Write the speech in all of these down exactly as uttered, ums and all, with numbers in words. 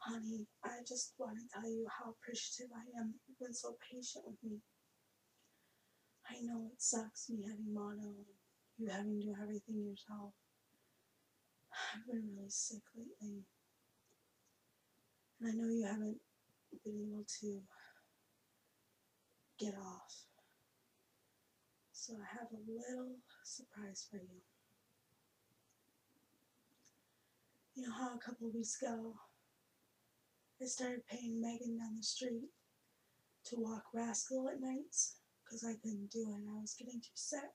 Honey, I just want to tell you how appreciative I am that you've been so patient with me. I know it sucks me having mono and you having to do everything yourself. I've been really sick lately, and I know you haven't been able to get off. So I have a little surprise for you. You know how a couple of weeks ago I started paying Megan down the street to walk Rascal at nights because I couldn't do it. I was getting too sick.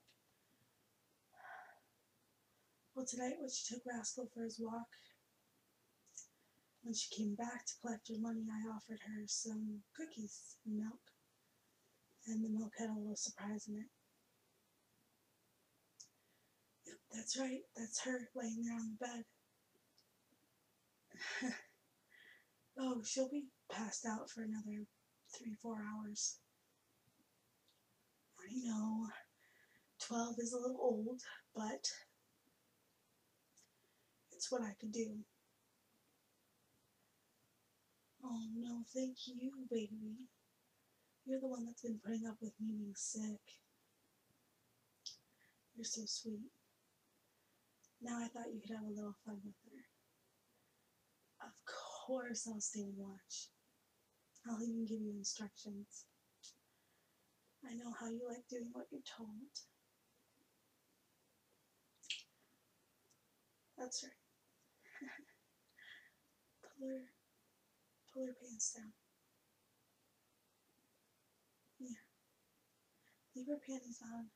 Well, tonight when she took Rascal for his walk, when she came back to collect her money, I offered her some cookies and milk, and the milk had a little surprise in it. Yep, that's right, that's her laying there on the bed. Oh, she'll be passed out for another three, four hours. I know, twelve is a little old, but it's what I could do. Oh, no, thank you, baby. You're the one that's been putting up with me being sick. You're so sweet. Now I thought you could have a little fun with her. Of course I'll stay and watch. I'll even give you instructions. I know how you like doing what you're told. That's right. pull her, pull her pants down. Yeah. Leave her panties on.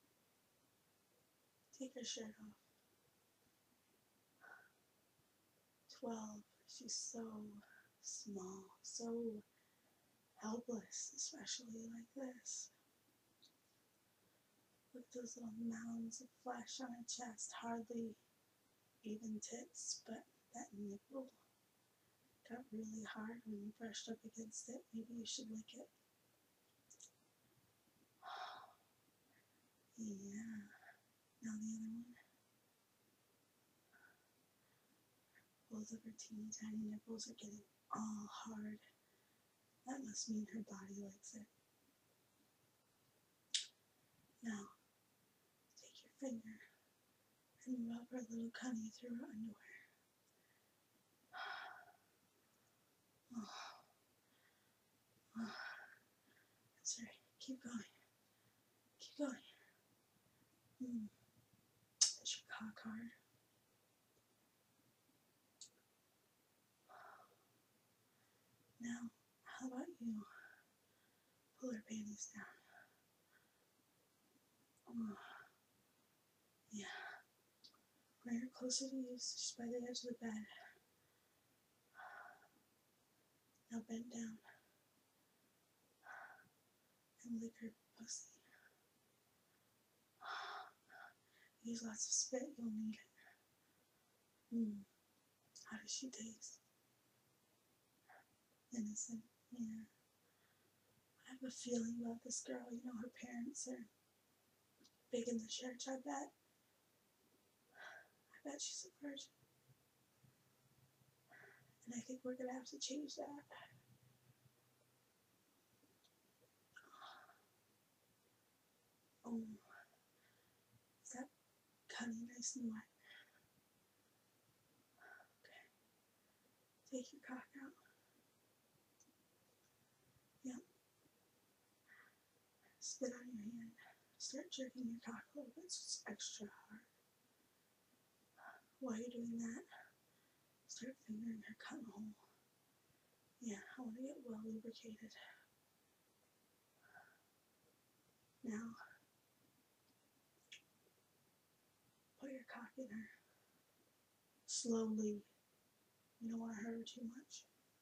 Take her shirt off. Twelve. She's so small, so helpless, especially like this. Look at those little mounds of flesh on her chest, hardly even tits, but that nipple got really hard when you brushed up against it. Maybe you should lick it. Yeah. Now the other one. Both of her teeny tiny nipples are getting all hard. That must mean her body likes it. Now, take your finger and rub her little cunny through her underwear. Oh. Oh. That's right. Keep going. Keep going. Mm. Is your cock hard? Now, how about you pull her panties down? Oh. Yeah. Bring her closer to you, so she's by the edge of the bed. Now bend down and lick her pussy. Use lots of spit, you'll need it. Mm. How does she taste? Innocent, yeah. I have a feeling about this girl. You know, her parents are big in the church, I bet. I bet she's a virgin. And I think we're going to have to change that. Oh, is that cunny nice and wet? Okay. Take your cock out. Yep. Spit on your hand. Start jerking your cock a little bit so it's extra hard. While you're doing that, start fingering her cunt hole. Yeah, I want to get well lubricated. Now, put your cock in her. Slowly. You don't want to hurt her too much.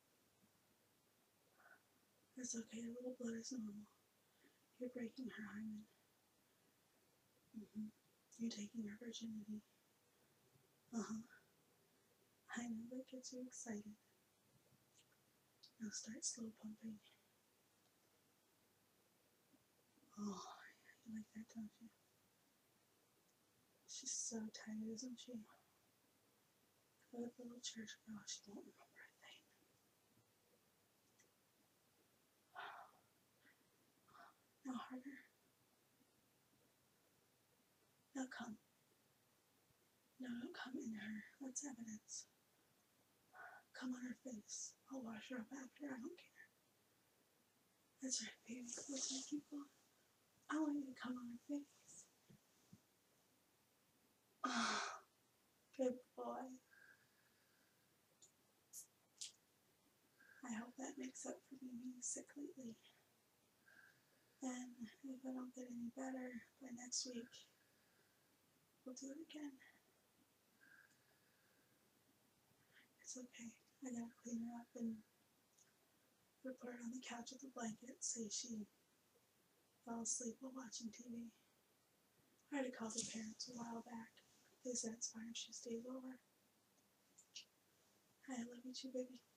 That's okay, a little blood is normal. You're breaking her hymen. Mm-hmm. You're taking her virginity. Uh-huh. I know that gets you excited. Now start slow pumping. Oh, you like that, don't you? She's so tired, isn't she? Good little church girl, she won't remember a thing. Now come. No, don't come in her. That's evidence. Come on her face. I'll wash her up after. I don't care. That's right, baby. Let's make you go. I want you to come on her face. Oh, good boy. I hope that makes up for me being sick lately. And if I don't get any better by next week, we'll do it again. It's okay. I gotta clean her up and put her on the couch with a blanket, say she fell asleep while watching T V. I already called her parents a while back. They said it's fine if she stays over. I love you too, baby.